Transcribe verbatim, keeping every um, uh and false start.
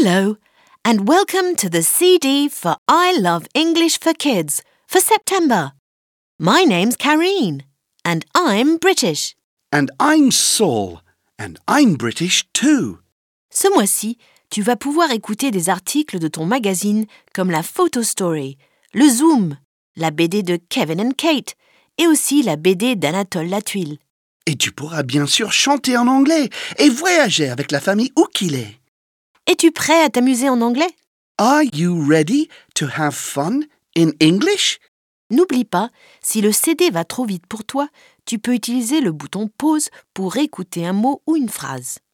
Hello, and welcome to the C D for I Love English for Kids for September. My name's Karine, and I'm British. And I'm Saul, and I'm British too. Ce mois-ci, tu vas pouvoir écouter des articles de ton magazine comme la Photo Story, le Zoom, la B D de Kevin and Kate et aussi la B D d'Anatole Latuile. Et tu pourras bien sûr chanter en anglais et voyager avec la famille où qu'il est. Es-tu prêt à t'amuser en anglais? Are you ready to have fun in English? N'oublie pas, si le C D va trop vite pour toi, tu peux utiliser le bouton pause pour écouter un mot ou une phrase.